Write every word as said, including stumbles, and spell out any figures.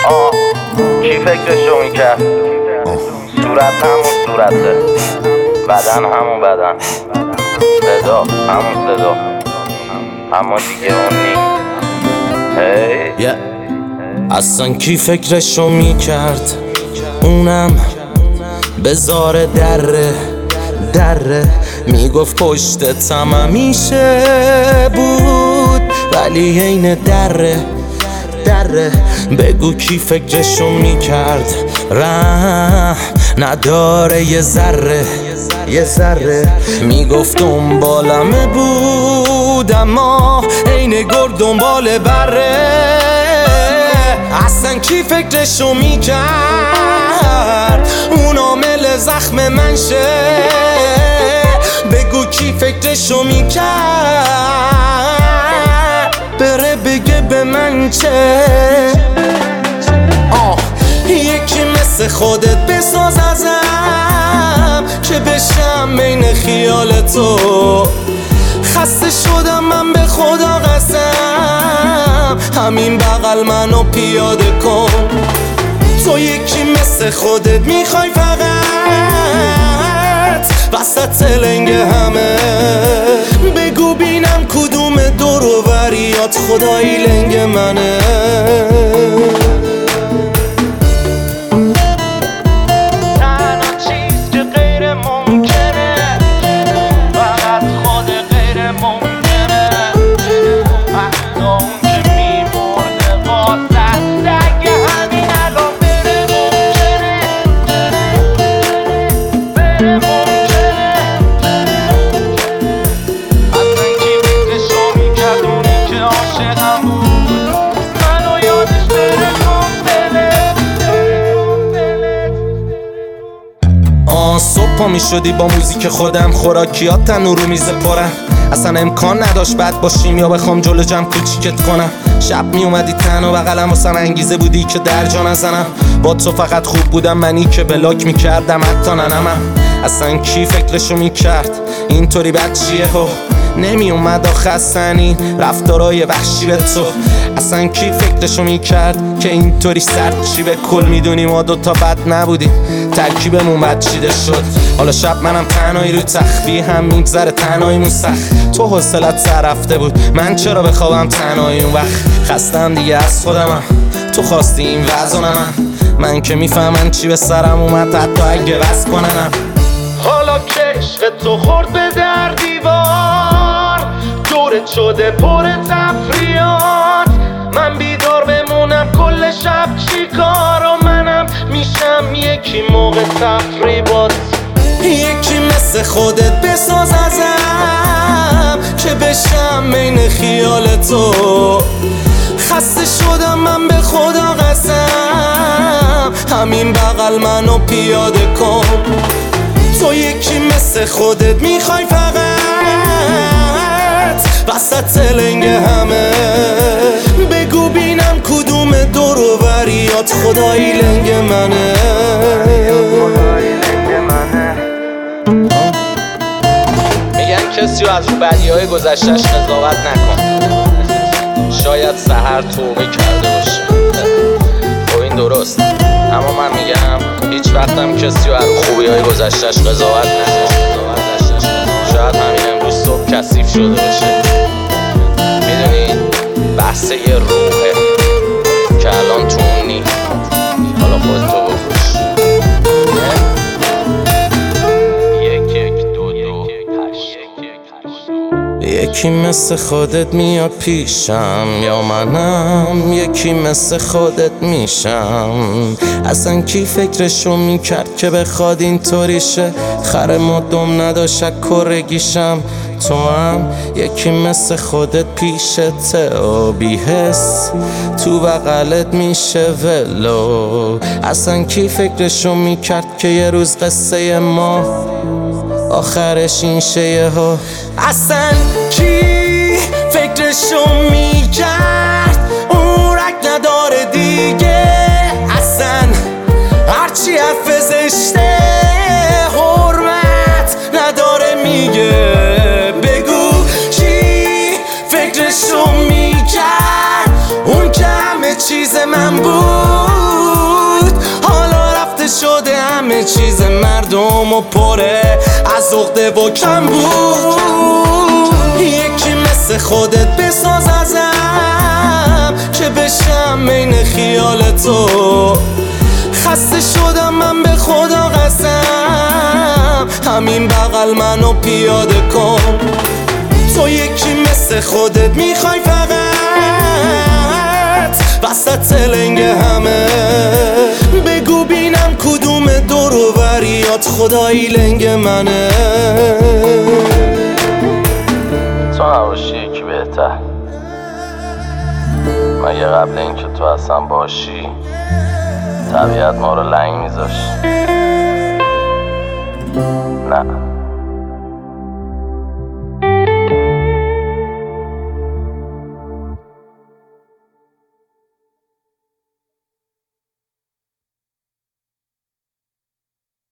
آه کی فکرشو میکرد؟ صورت همون صورته، بدن همون بدن، صدا همون صدا، اما دیگه اون نی. هی yeah. اصلا کی فکرشو میکرد؟ اونم بزار دره دره میگفت پشتتم همیشه بود، ولی عین دره دره. بگو کی فکرشو میکرد؟ ره نداره یه ذره یه ذره. میگفت دنبالمه بود اما عین گرد دنبال بره. اصلا کی فکرشو میکرد اون عامل زخم من شه؟ بگو کی فکرشو میکرد بره بگه به من چه؟ آه یکی مثل خودت بساز ازم که بشم بین خیال تو. خسته شدم من به خدا قسم، همین بغل منو پیاده کن. تو یکی مثل خودت میخوای فقط وسط لنگ همه. بگو بینم کدوم دور و بریات خدایی لنگ منه. صبح می شدی با موزیک خودم، خوراکیات تنور رو میز پرن. اصلا امکان نداشت بد باشیم یا بخوام جلو جمع کوچیکت کنم. شب می اومدی تنها بغلم واسم انگیزه بودی که در جا نزنم. با تو فقط خوب بودم، منی که بلاک میکردم حتی ننمم. اصلا کی فکرشو میکرد اینطوری بد چیه هو؟ نمی اومد آخه سنی رفتارای وحشی به تو. اصلا کی فکرشو میکرد که اینطوری سرد چی؟ به کل میدونی ما دوتا بد نبودیم، ترکیبمون بد چیده شد. حالا شب منم تنهایی رو تخفی هم میگذره تنهاییمون سخت. تو حوصلت سر رفته بود، من چرا بخوابم تنهایی اون وقت؟ خستم دیگه از خودمم، تو خواستی این وضع من. من که میفهمم چی به سرم اومد حتی اگه بس کننم. حالا کشف تو خورد به در دیوار، دورت شده پر تفریات. من بیدار بمونم کل شب چی کار؟ و منم میشم یکی موقع تفریبات. یکی مثل خودت بساز ازم که بشم بین خیال تو. خسته شدم من به خدا قسم، همین بغل منو پیاده کن. تو یکی مثل خودت میخوای فقط وسط لنگ همه. بگو بینم کدوم دور و بریات خدایی لنگ منه. میگن کسی رو از رو بدیهای گذشتش قضاوت نکن، شاید سحر توبه کرده باشه. خب این درست، اما من میگم هیچ وقتم کسی رو از رو خوبیهای گذشتش قضاوت نکن. شاید همین امروز صبح کثیف شده باشه. میدونی بحث یه روحه که الان تو اون نی. حالا خودتو بکش. یک یک دو دو هشت. یکی مثل خودت میاد پیشم یا منم یکی مثل خودت میشم. اصلا کی فکرشو میکرد که بخواد اینطوری شه؟ خر مدام نداشت کرگیشم. تو هم یکی مثل خودت پیشته و بی حس تو بغلت میشه ولو. اصلا کی فکرشو میکرد که یه روز قصه ما آخرش این شه ها؟ اصلا کی فکرشو میکرد اون رک نداره دیگه؟ اصلا هرچی حرف زشته حرمت نداره میگه. بگو کی فکرشو میکرد اون که همه چیز من بود؟ همه چیز مردم و پره از عقده و کم بود. یکی مثل خودت بساز ازم که بشم بین خیال تو. خسته شدم من به خدا قسم، همین بغل منو پیاده کن. تو یکی مثل خودت میخوای فقط وسط لنگ همه. بگو بینم کدوم دور و بریات خدایی لنگ منه. تو نباشی یکی بهتر، مگه قبل اینکه تو اصلا باشی طبیعت ما رو لنگ میذاشت؟ نه